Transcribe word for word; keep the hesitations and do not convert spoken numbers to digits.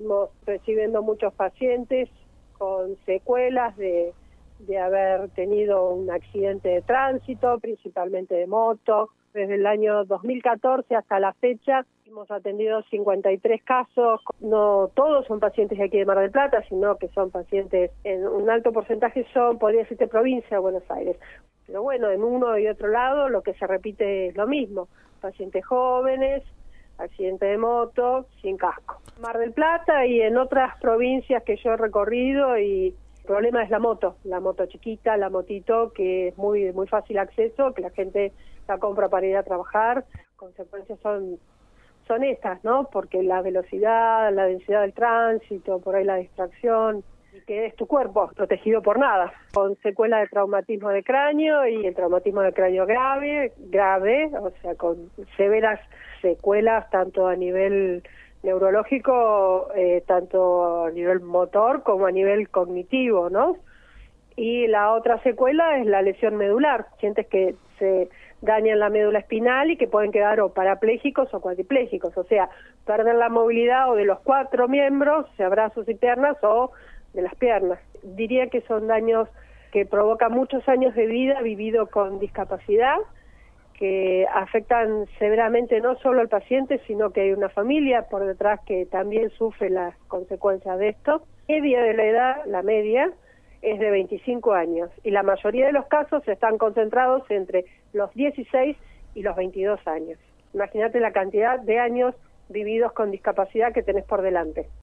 Seguimos recibiendo muchos pacientes con secuelas de, de haber tenido un accidente de tránsito, principalmente de moto. Desde el año dos mil catorce hasta la fecha hemos atendido cincuenta y tres casos. No todos son pacientes de aquí de Mar del Plata, sino que son pacientes, en un alto porcentaje son, podría decirte, provincia de Buenos Aires. Pero bueno, en uno y otro lado lo que se repite es lo mismo. Pacientes jóvenes, accidente de moto, sin casco. Mar del Plata y en otras provincias que yo he recorrido, y el problema es la moto, la moto chiquita, la motito, que es muy muy fácil acceso, que la gente la compra para ir a trabajar. Consecuencias son son estas, ¿no? Porque la velocidad, la densidad del tránsito, por ahí la distracción, y que es tu cuerpo protegido por nada, con secuelas de traumatismo de cráneo, y el traumatismo de cráneo grave, grave, o sea, con severas secuelas tanto a nivel neurológico, eh, tanto a nivel motor como a nivel cognitivo, ¿no? Y la otra secuela es la lesión medular, pacientes que se dañan la médula espinal y que pueden quedar o parapléjicos o cuadriplégicos, o sea, perder la movilidad o de los cuatro miembros, sea brazos y piernas, o de las piernas. Diría que son daños que provocan muchos años de vida vivido con discapacidad, que afectan severamente no solo al paciente, sino que hay una familia por detrás que también sufre las consecuencias de esto. La media de la edad, la media, es de veinticinco años, y la mayoría de los casos están concentrados entre los dieciséis y los veintidós años. Imagínate la cantidad de años vividos con discapacidad que tenés por delante.